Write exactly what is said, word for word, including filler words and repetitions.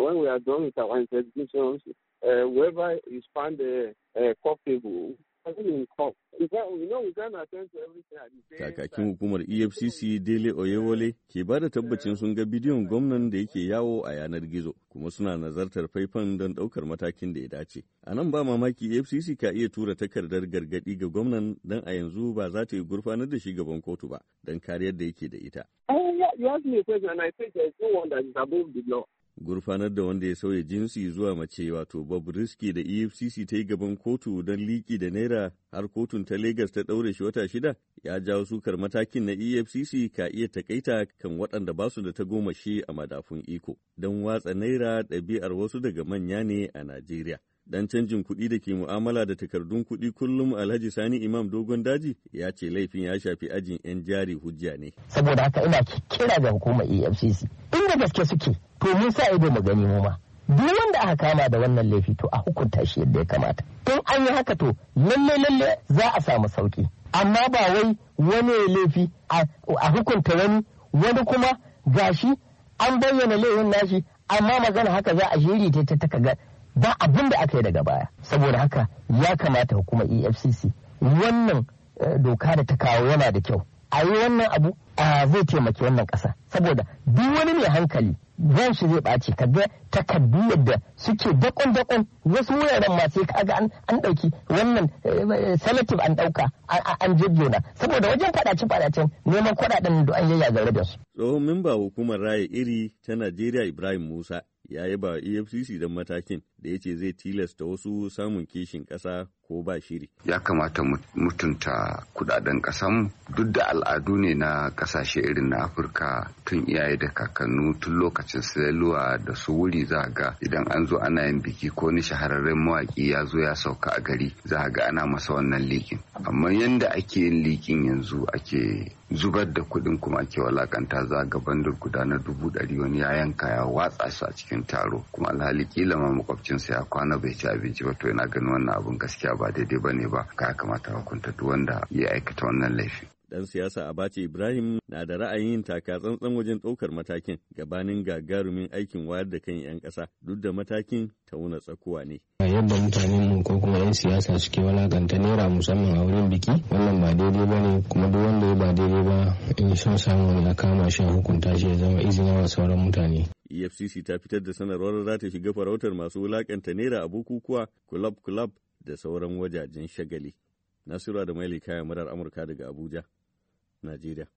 when we are done with our investigations, uh, whoever is found uh, uh, culpable, Kakakin hukumar E F C C Dele Oyewole ke ba da tabbacin sun ga bidiyon gwamnan da yake yawo a yanar gizo kuma suna nazartar faifan don ɗaukar matakin da ya dace. A nan ba mamaki E F C C ka iya tura takardar gargaɗi ga gwamnan don a yanzu ba za ta yi gurfanar da shi gaban kotu ba don kariyar da yake da ita. Gurfanar da wanda ya sauya jinsi zuwa mace wato Bobrisky da E F C C ta yi gaban kotu don liki da naira har kotun ta Legas ta ɗaure shi wata shida ya jawo sukar matakin na E F C C ka iya takaita kan waɗanda ba su da tagomashi a madafun iko don watsa naira ɗabi'ar wasu daga manya ne a Najeriya. Dan canjin kuɗi da ke mu'amala da takardun kuɗi kullum Alhaji Sani Imam Dogon Daji ya ce laifin ya shafi ajin 'yan jari hujja ne. Saboda haka ina kira ga hukumar E F C C inda gaske suke to mun sa ido mu gani mu ma. Duk wanda aka kama da wannan laifi to a hukunta shi yadda ya kamata. In an yi haka to lalle lalle za a samu sauki. Amma ba wai wani laifi a hukunta wani wani kuma gashi an bayyana laifin nashi amma magana haka za a jeri ta ta kaga ba abin da aka yi daga baya. Saboda haka ya kamata hukumar E F C C wannan doka da ta kawo yana da kyau. A yi wannan abu zai taimaki wannan ƙasa. Saboda duk wani mai hankali zan shi zai ɓaci kaga takardu yadda suke dakon-dakon wasu wuraren ma sai kaga an ɗauki wannan selective an ɗauka an jejjona saboda wajen faɗace-faɗacen neman kuɗaɗen da an yayya gare da su. Tsohon memba hukumar raya iri ta Najeriya Ibrahim Musa ya yaba E F C C don matakin da ya ce zai tilasta wasu samun kishin ƙasa ko ba shiri. Ya kamata mutunta kudaden ƙasanmu duk da al'adu ne na ƙasashe irin na Afirka tun iyaye da kakannu tun lokacin sayaluwa da su wuri za ga idan an zo ana yin biki ko ni shahararren mawaƙi ya zo ya sauka a gari za ga ana masa wannan likin. Amma yanda ake yin likin yanzu ake zubar da kuɗin kuma ake walakanta za ga bandar guda na dubu ɗari wani ya yanka ya watsa su a cikin taro kuma alhali kila ma makwabcinsa ya kwana bai ci abinci ba to yana ganin wannan abun gaskiya ba daidai ba ne ba ka kamata hukunta duk wanda ya aikata wannan laifi. Dan siyasa Abacha Ibrahim na da ra'ayin taka tsantsan wajen ɗaukar matakin gabanin gagarumin aikin wayar da kan 'yan ƙasa duk da matakin tauna tsakuwa ne. Yadda mutanen mu ko kuma 'yan siyasa suke walakanta naira musamman a wurin biki wannan ba daidai ba ne kuma duk wanda ya ba daidai ba in son samu a kama shi hukunta shi ya zama izinin wa sauran mutane. E F C C ta fitar da sanarwar za ta shiga farautar masu wulakanta naira a bukukuwa, kulab-kulab da sauran wajajen shagali. Nasiru da Maili kayan murar Amurka daga Abuja, Najeriya.